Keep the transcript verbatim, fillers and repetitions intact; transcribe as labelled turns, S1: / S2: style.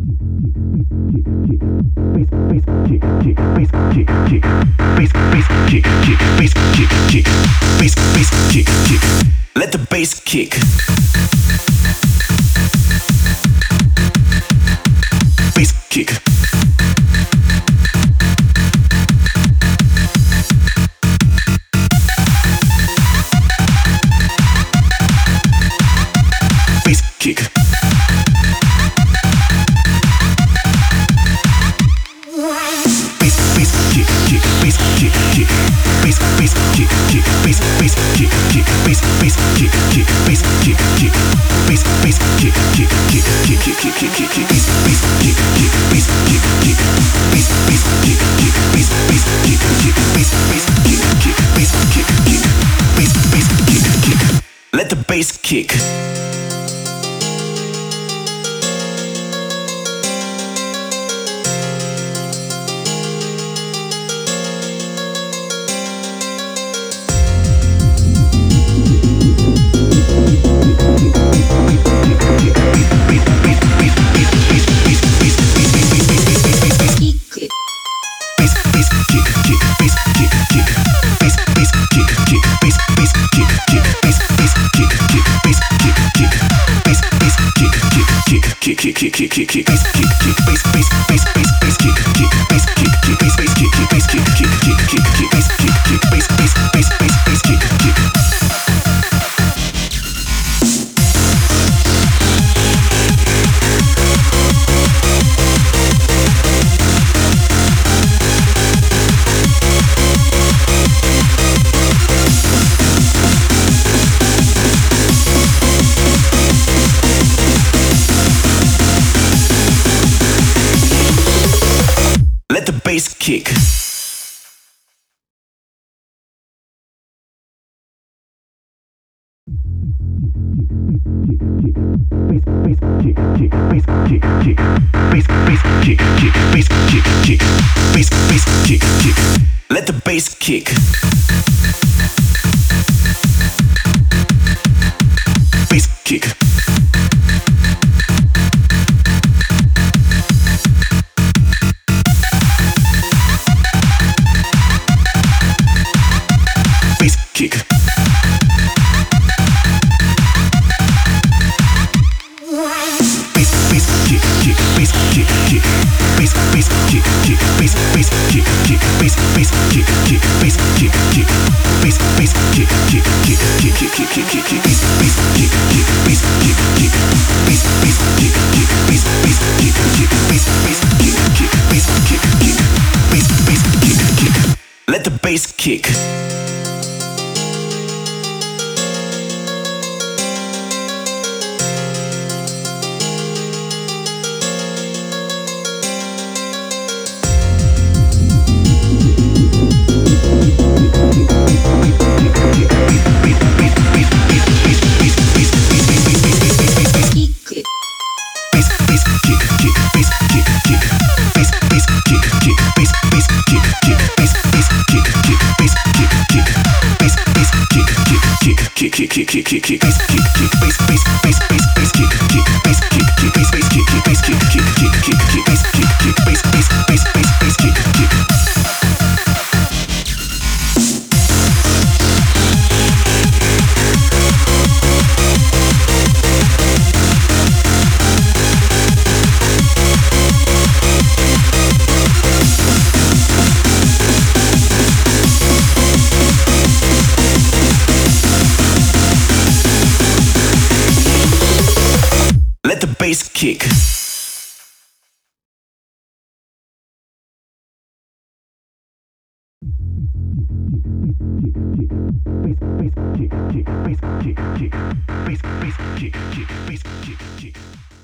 S1: Let the bass kick. Bass kick. Bass kick. Bass bass kick kick bass kick kick bass bass kick kick bass bass kick kick bass bass kick kick bass kick kick bass bass kick kick kick kick kick kick kick kick kick bass bass kick kick bass kick kick bass bass kick kick bass bass kick kick bass bass kick kick bass kick kick bass bass kick kick. Let the bass kick. Kick kick kick kick kick kick bass kick kick bass bass bass bass bass kick kick bass kick kick bass bass kick kick bass kick kick kick kick kick bass kick kick bass bass bass bass bass kick kick. Let the bass kick. Let the bass kick. Bass kick. Kick. Bass bass kick kick bass kick kick bass bass kick kick bass bass kick kick bass bass kick kick bass kick kick bass bass kick kick kick kick kick kick kick kick kick bass bass kick kick bass kick kick bass bass kick kick bass bass kick kick bass bass kick kick bass kick kick bass bass kick kick. Let the bass kick. Kick kick kick kick kick kick bass kick kick bass bass bass bass bass kick kick bass kick kick bass bass kick kick bass kick kick kick kick kick bass kick kick bass bass bass bass bass kick kick. Let the bass kick. Bass kick kick bass kick kick bass bass kick kick bass kick kick.